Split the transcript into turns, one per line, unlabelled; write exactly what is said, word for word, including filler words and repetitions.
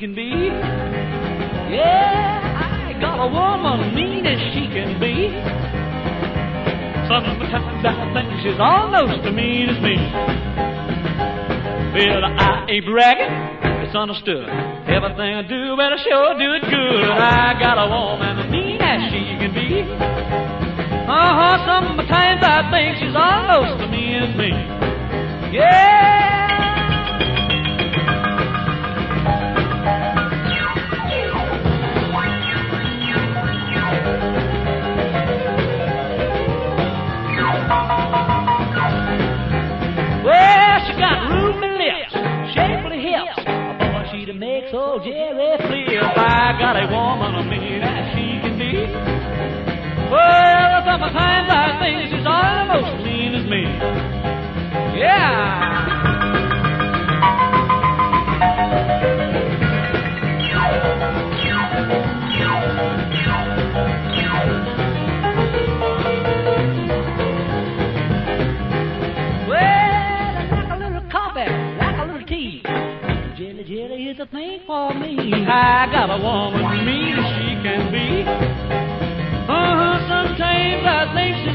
can be. Yeah, I got a woman mean as she can be. Sometimes I think she's almost as mean as me. Well, I ain't bragging, it's understood. Everything I do, well, I sure do it good. I got a woman mean as she can be. Uh-huh, sometimes I think she's almost as mean as me. Yeah. Well, she got roomy lips, shapely hips, a boy she'd make so Jerry flip. I got a woman as mean as she can be. Well, sometimes I think she's almost as mean as me. Yeah. Jelly, jelly is a thing for me. I got a woman mean as she can be. Uh-huh, sometimes I think she